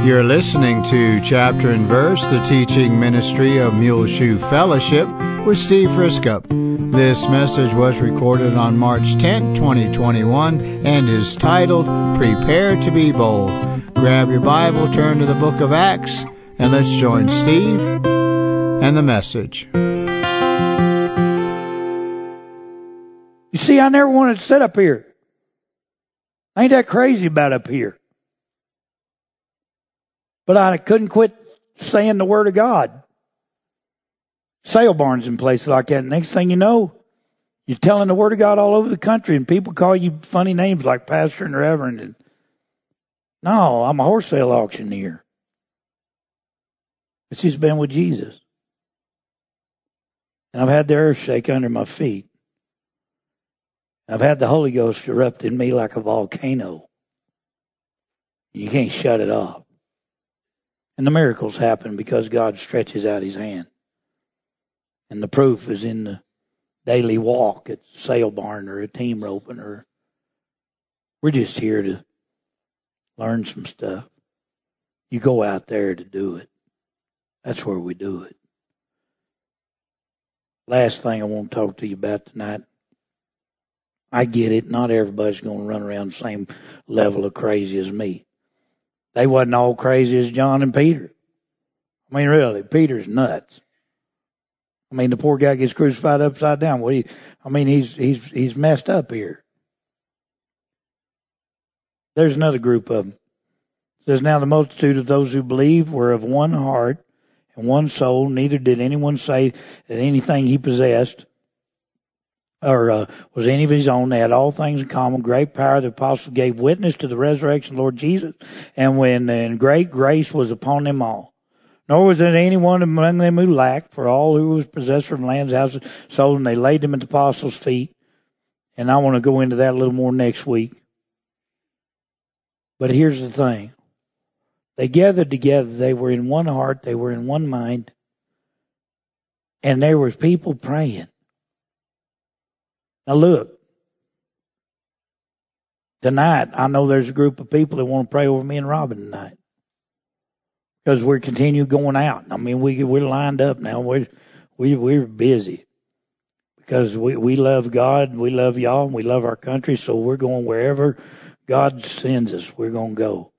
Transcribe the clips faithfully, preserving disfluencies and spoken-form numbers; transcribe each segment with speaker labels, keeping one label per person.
Speaker 1: You're listening to Chapter and Verse, the teaching ministry of Muleshoe Fellowship with Steve Friskup. This message was recorded on March tenth, twenty twenty-one, and is titled, Prepare to be Bold. Grab your Bible, turn to the book of Acts, and let's join Steve and the message.
Speaker 2: You see, I never wanted to sit up here. I ain't that crazy about up here. But I couldn't quit saying the Word of God. Sale barns and places like that. Next thing you know, you're telling the Word of God all over the country, and people call you funny names like Pastor and Reverend. And no, I'm a horse sale auctioneer. It's just been with Jesus. And I've had the earth shake under my feet. I've had the Holy Ghost erupt in me like a volcano. You can't shut it off. And the miracles happen because God stretches out His hand. And the proof is in the daily walk at the sale barn or a team roping. Or we're just here to learn some stuff. You go out there to do it. That's where we do it. Last thing I want to talk to you about tonight. I get it. Not everybody's going to run around the same level of crazy as me. They wasn't all crazy as John and Peter. I mean, really, Peter's nuts. I mean, the poor guy gets crucified upside down. What do you, I mean, he's he's he's messed up here. There's another group of them. It says, now the multitude of those who believed were of one heart and one soul. Neither did anyone say that anything he possessed or uh, was any of his own. They had all things in common. Great power. The apostles gave witness to the resurrection of the Lord Jesus, and when and great grace was upon them all. Nor was there anyone among them who lacked, for all who was possessed from lands, houses, sold, and they laid them at the apostles' feet. And I want to go into that a little more next week. But here's the thing. They gathered together. They were in one heart. They were in one mind. And there was people praying. Now look, tonight, I know there's a group of people that want to pray over me and Robin tonight. Because we're continuing going out. I mean, we, we're lined up now. We're, we, we're busy. Because we, we love God, we love y'all, and we love our country, so we're going wherever God sends us, we're going to go.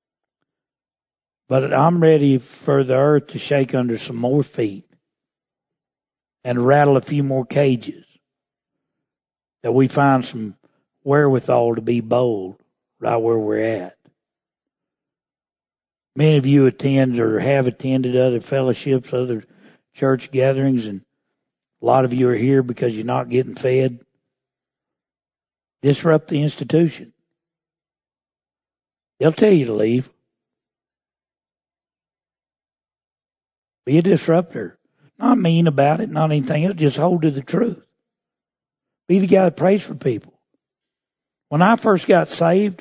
Speaker 2: But I'm ready for the earth to shake under some more feet and rattle a few more cages. That we find some wherewithal to be bold right where we're at. Many of you attend or have attended other fellowships, other church gatherings, and a lot of you are here because you're not getting fed. Disrupt the institution. They'll tell you to leave. Be a disruptor. Not mean about it, not anything else, just hold to the truth. Be the guy that prays for people. When I first got saved,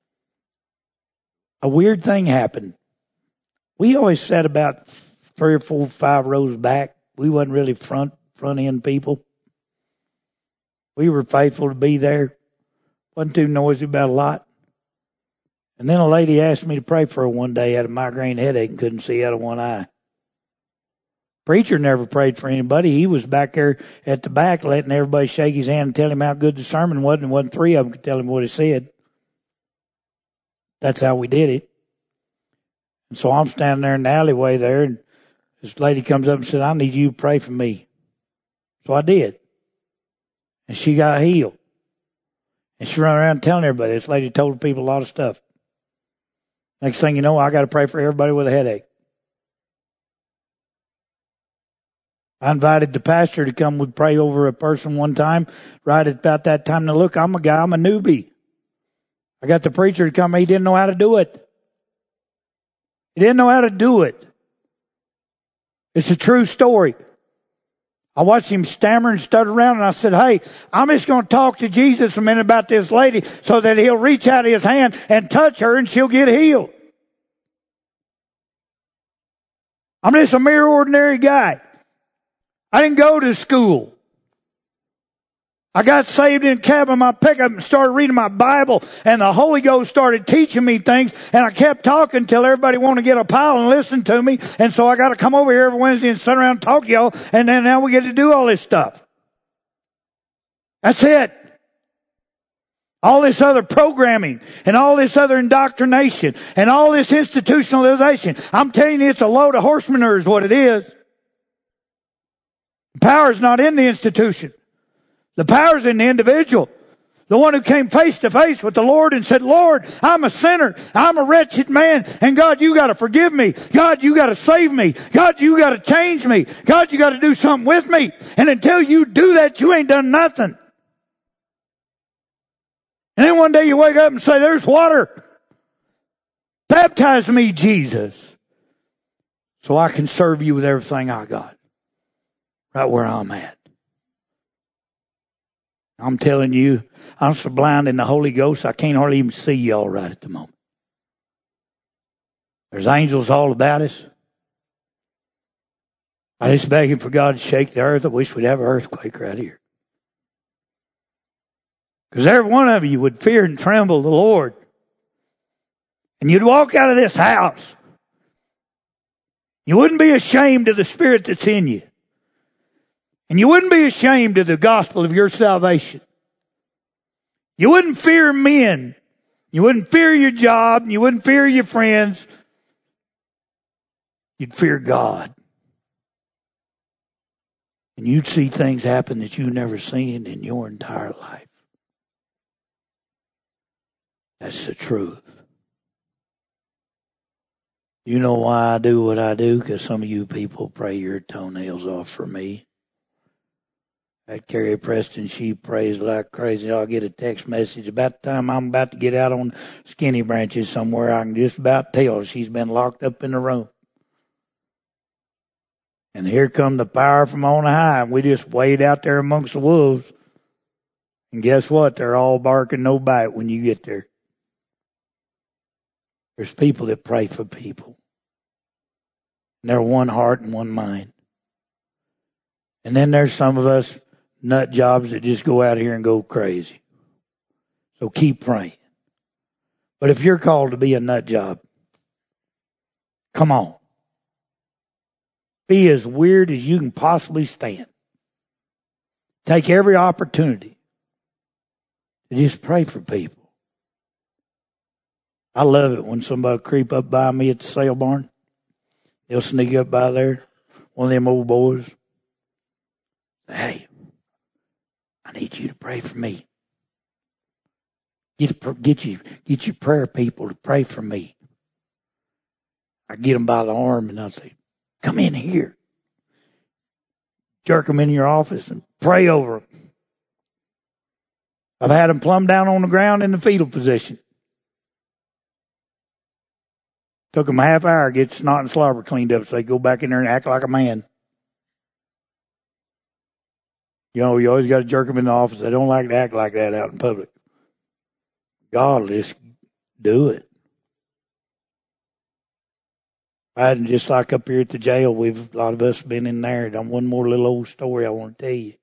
Speaker 2: a weird thing happened. We always sat about three or four, five rows back. We wasn't really front, front end people. We were faithful to be there. Wasn't too noisy about a lot. And then a lady asked me to pray for her one day. Had a migraine headache and couldn't see out of one eye. Preacher never prayed for anybody. He was back there at the back letting everybody shake his hand and tell him how good the sermon was, and wasn't three of them could tell him what he said. That's how we did it. And so I'm standing there in the alleyway there, and this lady comes up and said, I need you to pray for me. So I did. And she got healed. And she ran around telling everybody. This lady told people a lot of stuff. Next thing you know, I got to pray for everybody with a headache. I invited the pastor to come and pray over a person one time, right at about that time. Now look, I'm a guy, I'm a newbie. I got the preacher to come, he didn't know how to do it. He didn't know how to do it. It's a true story. I watched him stammer and stutter around, and I said, hey, I'm just going to talk to Jesus a minute about this lady so that he'll reach out his hand and touch her and she'll get healed. I'm just a mere ordinary guy. I didn't go to school. I got saved in a cab in my pickup and started reading my Bible, and the Holy Ghost started teaching me things, and I kept talking until everybody wanted to get a pile and listen to me, and so I got to come over here every Wednesday and sit around and talk to y'all, and then now we get to do all this stuff. That's it. All this other programming and all this other indoctrination and all this institutionalization. I'm telling you, it's a load of horse manure is what it is. The power's not in the institution. The power's in the individual. The one who came face to face with the Lord and said, Lord, I'm a sinner. I'm a wretched man. And God, you got to forgive me. God, you got to save me. God, you got to change me. God, you got to do something with me. And until you do that, you ain't done nothing. And then one day you wake up and say, there's water. Baptize me, Jesus, so I can serve you with everything I got. Right where I'm at. I'm telling you, I'm so blind in the Holy Ghost, I can't hardly even see y'all right at the moment. There's angels all about us. I just begging for God to shake the earth. I wish we'd have an earthquake right here. Because every one of you would fear and tremble the Lord. And you'd walk out of this house. You wouldn't be ashamed of the Spirit that's in you. And you wouldn't be ashamed of the gospel of your salvation. You wouldn't fear men. You wouldn't fear your job. You wouldn't fear your friends. You'd fear God. And you'd see things happen that you've never seen in your entire life. That's the truth. You know why I do what I do? Because some of you people pray your toenails off for me. That Carrie Preston, she prays like crazy. I'll get a text message about the time I'm about to get out on Skinny Branches somewhere. I can just about tell she's been locked up in the room. And here come the power from on high. And we just wade out there amongst the wolves. And guess what? They're all barking no bite when you get there. There's people that pray for people. And they're one heart and one mind. And then there's some of us nut jobs that just go out here and go crazy. So keep praying. But if you're called to be a nut job, come on. Be as weird as you can possibly stand. Take every opportunity to just pray for people. I love it when somebody creep up by me at the sale barn. They'll sneak up by there, one of them old boys. Hey, I need you to pray for me. Get, get, you, get your prayer people to pray for me. I get them by the arm and I say, come in here. Jerk them in your office and pray over them. I've had them plumb down on the ground in the fetal position. Took them a half hour to get snot and slobber cleaned up so they go back in there and act like a man. You know, you always got to jerk them in the office. They don't like to act like that out in public. God will just do it. I hadn't just like up here at the jail, we've a lot of us been in there. And one more little old story I want to tell you.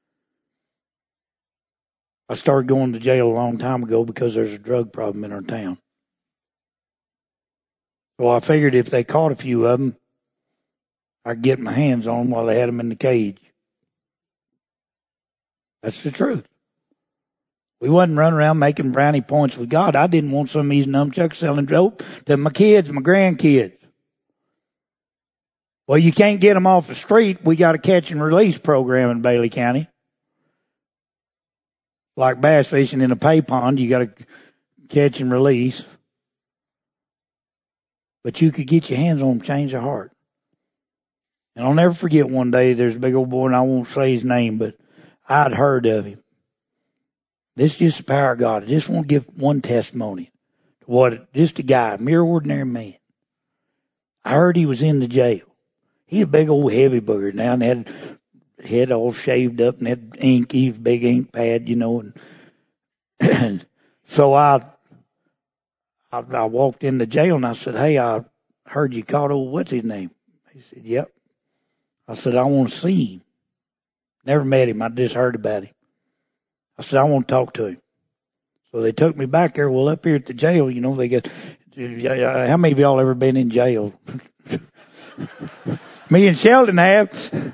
Speaker 2: I started going to jail a long time ago because there's a drug problem in our town. So I figured if they caught a few of them, I'd get my hands on them while they had them in the cage. That's the truth. We wasn't running around making brownie points with God. I didn't want some of these numchucks selling dope to my kids, my grandkids. Well, you can't get them off the street. We got a catch and release program in Bailey County. Like bass fishing in a pay pond, you got to catch and release. But you could get your hands on them, change their heart. And I'll never forget one day, there's a big old boy, and I won't say his name, but I'd heard of him. This is just the power of God. I just want to give one testimony to what, just a guy, a mere ordinary man. I heard he was in the jail. He's a big old heavy booger now, and had head all shaved up and had ink, he was a big ink pad, you know. And, and so I, I I walked in the jail and I said, hey, I heard you caught old, what's his name? He said, yep. I said, I want to see him. Never met him. I just heard about him. I said, I want to talk to him. So they took me back there. Well, up here at the jail, you know, they get, how many of y'all ever been in jail? Me and Sheldon have.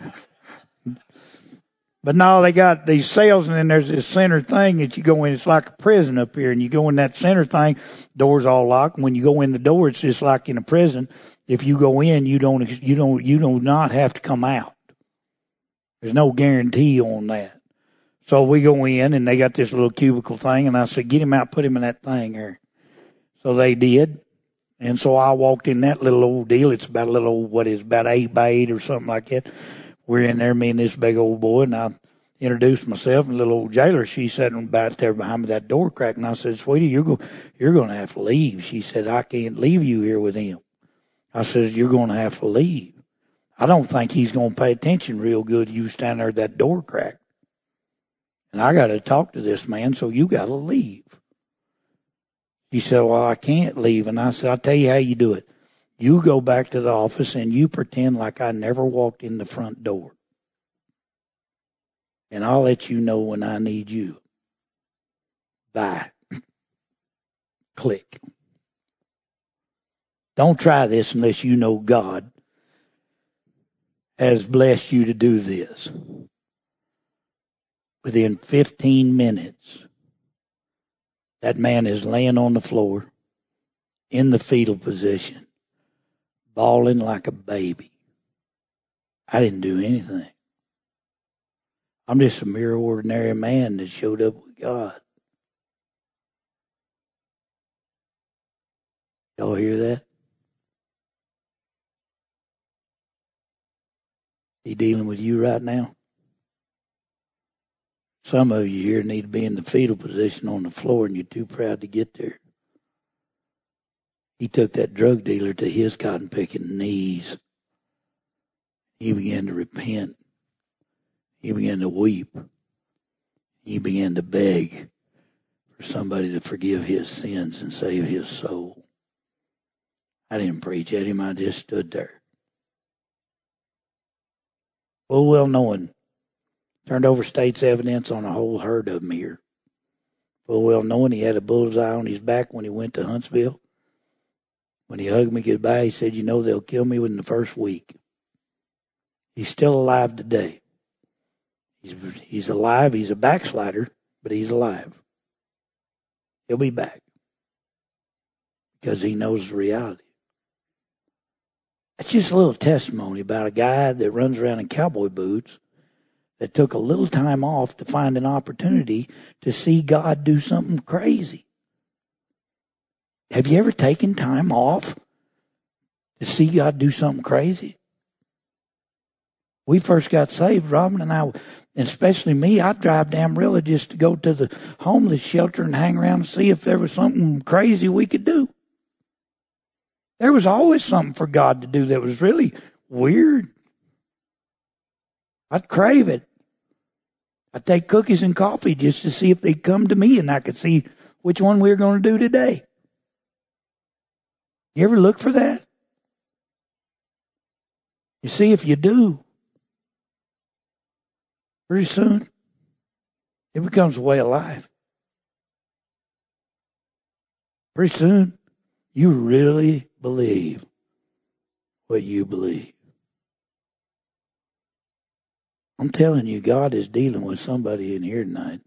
Speaker 2: But no, they got these cells, and then there's this center thing that you go in. It's like a prison up here, and you go in that center thing, doors all locked. And when you go in the door, it's just like in a prison. If you go in, you don't, you don't, you do not have to come out. There's no guarantee on that. So we go in, and they got this little cubicle thing, and I said, get him out, put him in that thing here. So they did. And so I walked in that little old deal. It's about a little old, what is, about eight by eight or something like that. We're in there, me and this big old boy, and I introduced myself, and the little old jailer, she sat back there behind me, that door crack, and I said, sweetie, you're, go- you're going to have to leave. She said, I can't leave you here with him. I said, you're going to have to leave. I don't think he's going to pay attention real good. You stand there at that door crack. And I got to talk to this man, so you got to leave. She said, well, I can't leave. And I said, I'll tell you how you do it. You go back to the office and you pretend like I never walked in the front door. And I'll let you know when I need you. Bye. Click. Don't try this unless you know God has blessed you to do this. Within fifteen minutes, that man is laying on the floor in the fetal position, bawling like a baby. I didn't do anything. I'm just a mere ordinary man that showed up with God. Y'all hear that? He dealing with you right now? Some of you here need to be in the fetal position on the floor, and you're too proud to get there. He took that drug dealer to his cotton-picking knees. He began to repent. He began to weep. He began to beg for somebody to forgive his sins and save his soul. I didn't preach at him. I just stood there. Full well knowing, turned over state's evidence on a whole herd of them here. Full well knowing he had a bullseye on his back when he went to Huntsville. When he hugged me goodbye, he said, you know, they'll kill me within the first week. He's still alive today. He's, he's alive. He's a backslider, but he's alive. He'll be back because he knows the reality. That's just a little testimony about a guy that runs around in cowboy boots that took a little time off to find an opportunity to see God do something crazy. Have you ever taken time off to see God do something crazy? We first got saved, Robin and I, and especially me, I'd drive down really just to go to the homeless shelter and hang around and see if there was something crazy we could do. There was always something for God to do that was really weird. I'd crave it. I'd take cookies and coffee just to see if they'd come to me and I could see which one we were going to do today. You ever look for that? You see, if you do, pretty soon, it becomes a way of life. Pretty soon, you really believe what you believe. I'm telling you, God is dealing with somebody in here tonight.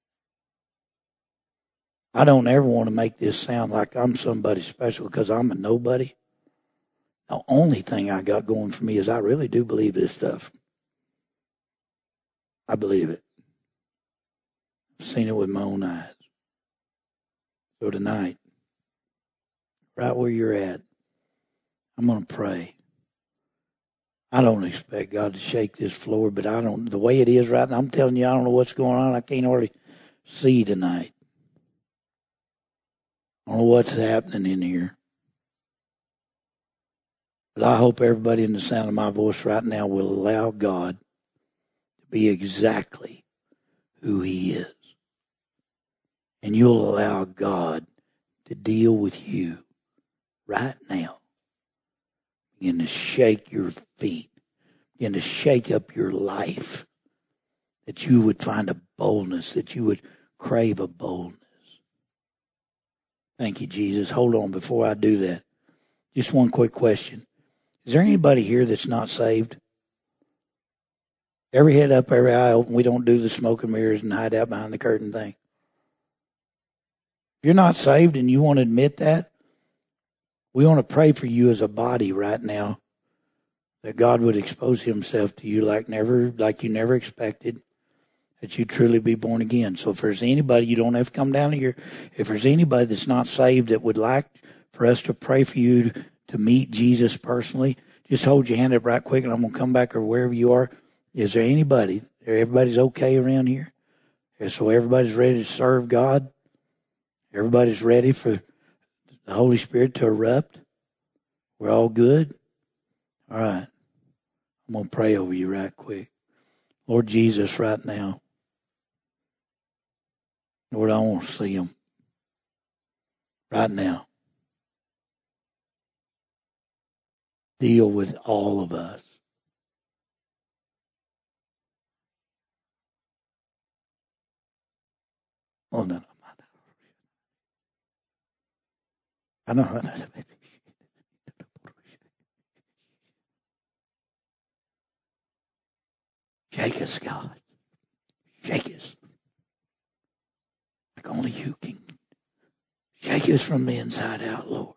Speaker 2: I don't ever want to make this sound like I'm somebody special because I'm a nobody. The only thing I got going for me is I really do believe this stuff. I believe it. I've seen it with my own eyes. So tonight, right where you're at, I'm going to pray. I don't expect God to shake this floor, but I don't, the way it is right now, I'm telling you, I don't know what's going on. I can't hardly see tonight. I don't know what's happening in here. But I hope everybody in the sound of my voice right now will allow God to be exactly who He is. And you'll allow God to deal with you right now. Begin to shake your feet. Begin to shake up your life. that you would find a boldness, that you would crave a boldness. Thank you, Jesus. Hold on before I do that. Just one quick question. Is there anybody here that's not saved? Every head up, every eye open. We don't do the smoke and mirrors and hide out behind the curtain thing. If you're not saved and you want to admit that, we want to pray for you as a body right now, that God would expose himself to you like never, like you never expected, that you truly be born again. So if there's anybody, you don't have to come down here. If there's anybody that's not saved that would like for us to pray for you to, to meet Jesus personally, just hold your hand up right quick and I'm going to come back or wherever you are. Is there anybody? Everybody's okay around here? So everybody's ready to serve God? Everybody's ready for the Holy Spirit to erupt? We're all good? All right. I'm going to pray over you right quick. Lord Jesus, right now, Lord, I want to see him right now. Deal with all of us. Oh, no, no. I know. Shake us, God. Shake us. Like only you can. Shake us from the inside out, Lord.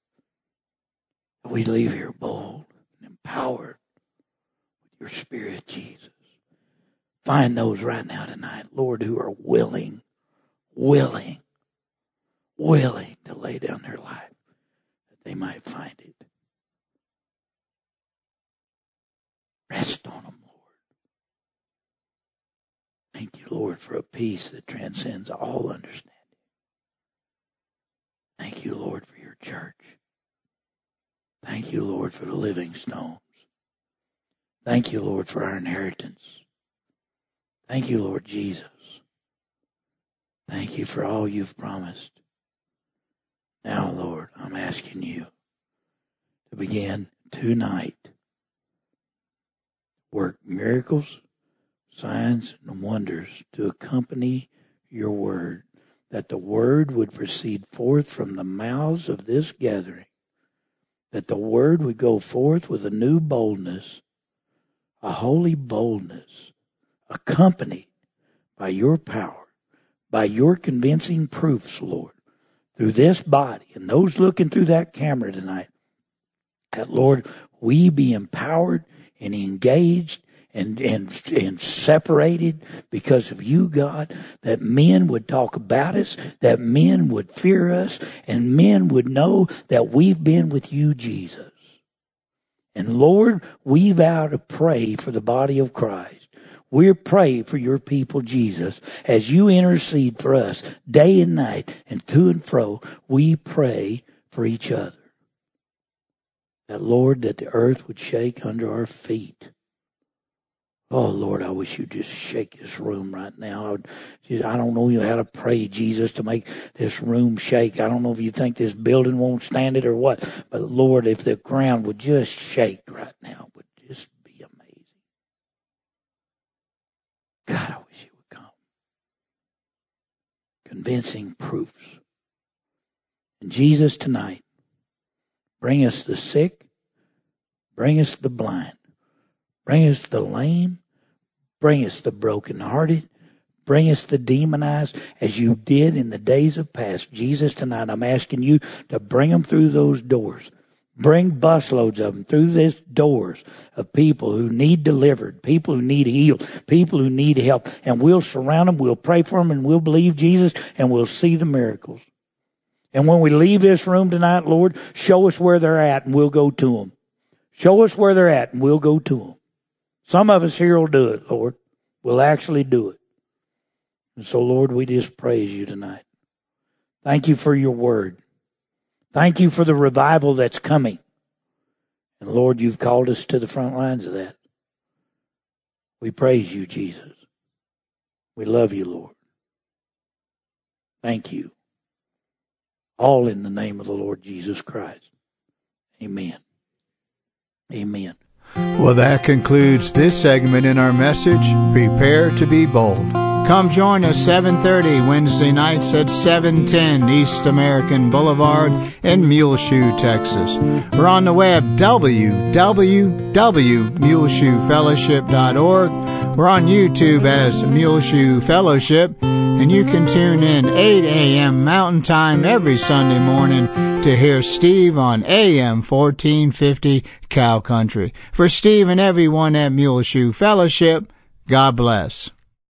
Speaker 2: We leave here bold and empowered with your Spirit, Jesus. Find those right now tonight, Lord, who are willing, willing, willing to lay down their life that they might find it. Rest on them, Lord. Thank you, Lord, for a peace that transcends all understanding. Thank you, Lord, for your church. Thank you, Lord, for the living stones. Thank you, Lord, for our inheritance. Thank you, Lord Jesus. Thank you for all you've promised. Now, Lord, I'm asking you to begin tonight to work miracles, signs, and wonders to accompany your word, that the word would proceed forth from the mouths of this gathering, that the word would go forth with a new boldness, a holy boldness, accompanied by your power, by your convincing proofs, Lord, through this body and those looking through that camera tonight, that, Lord, we be empowered and engaged and, and, and separated because of you, God, that men would talk about us, that men would fear us, and men would know that we've been with you, Jesus. And Lord, we vow to pray for the body of Christ. We pray for your people, Jesus, as you intercede for us day and night and to and fro. We pray for each other. That, Lord, that the earth would shake under our feet. Oh, Lord, I wish you'd just shake this room right now. I, would just, I don't know how to pray, Jesus, to make this room shake. I don't know if you think this building won't stand it or what. But, Lord, if the ground would just shake right now, it would just be amazing. God, I wish you would come. Convincing proofs. And Jesus, tonight, bring us the sick, bring us the blind, bring us the lame, bring us the brokenhearted, bring us the demonized as you did in the days of past. Jesus, tonight I'm asking you to bring them through those doors. Bring busloads of them through these doors of people who need delivered, people who need healed, people who need help. And we'll surround them, we'll pray for them, and we'll believe Jesus, and we'll see the miracles. And when we leave this room tonight, Lord, show us where they're at, and we'll go to them. Show us where they're at, and we'll go to them. Some of us here will do it, Lord. We'll actually do it. And so, Lord, we just praise you tonight. Thank you for your word. Thank you for the revival that's coming. And, Lord, you've called us to the front lines of that. We praise you, Jesus. We love you, Lord. Thank you. All in the name of the Lord Jesus Christ. Amen. Amen.
Speaker 1: Well, that concludes this segment in our message, Prepare to be Bold. Come join us seven thirty Wednesday nights at seven ten East American Boulevard in Muleshoe, Texas. We're on the web, w w w dot muleshoe fellowship dot org. We're on YouTube as Muleshoe Fellowship, and you can tune in eight a.m. Mountain Time every Sunday morning to hear Steve on A M fourteen fifty Cow Country. For Steve and everyone at Muleshoe Fellowship, God bless.